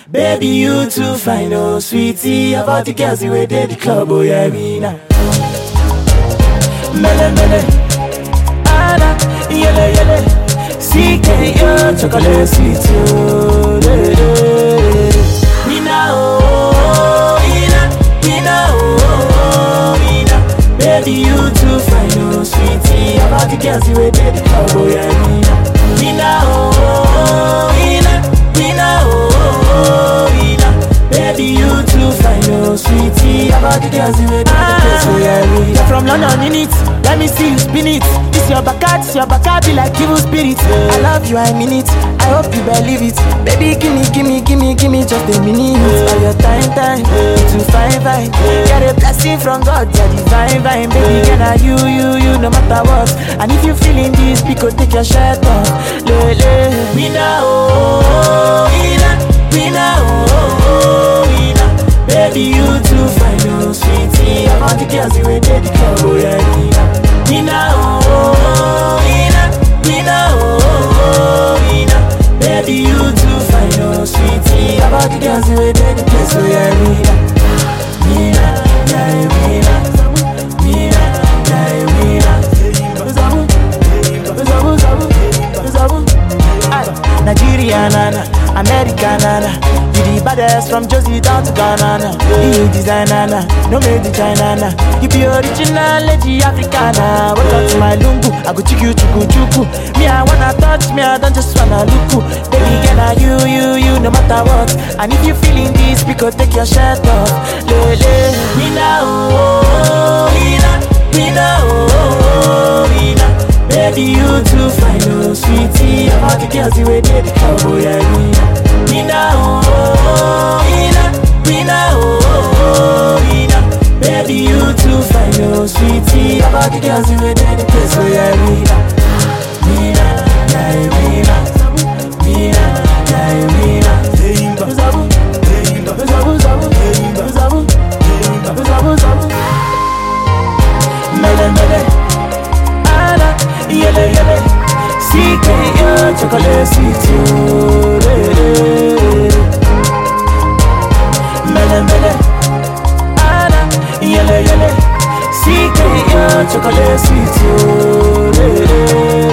Baby, you too fine, oh sweetie. About the girls, you were dead the club, oh yeah, me now. Mele, mele, Anna, yele, yele. CK, yo, chocolate sweet, yo. Nina, oh, Nina, oh, Nina. Baby, you too fine, oh sweetie. About the girls, you were dead the club, oh yeah, Nina. Nina, oh, Nina, oh, Nina. Baby, you too fine, oh sweetie. About the girls, you were dead the place, oh yeah, Nina. You're from London, in it. Let me see you spin it. It's your back, be like evil spirits. I love you, I mean it. I hope you believe it. Baby, gimme just a minute. All your time, to fine. Get a blessing from God, yeah, divine. Baby, can I you, no matter what. And if you feeling this, because take your shirt off. Mina, oh, Mina, oh, Mina. Baby, you too fine, oh sweetie. I want the girls, you ain't dead, oh yeah, Nina. Nina, oh, Nina, oh, Nina. Baby, you too fine, oh sweetie. About the girls, you ain't dead, oh yeah, Nina. Nina, yeah, Nina. Nina, yeah, Nina. Nigeria, nana, America, nana. You the baddest from Josie down to Ghana. You designer, no made in China. You be original, lady Africana. Welcome to my lungu, I go chuku. Me, I wanna touch, me, I don't just wanna look. Baby, can I you, no matter what. And if you feeling this, because take your shirt off. Nina, oh, Nina, oh, Nina. Baby, you too fine, oh sweetie. About the girls, you ain't dead, oh yeah, Nina. Nina, oh, Nina, oh, Nina. Baby, you too fine, oh sweetie. About the girls, you ain't dead, oh yeah, Nina. Nina, yeah, Nina. Nina, yeah, Nina. Mele, mele, Anna, yele, yele. CK, yo, chocolate sweet, yo. Mele, mele, Anna, yele, yele. CK, yo, chocolate sweet, yo.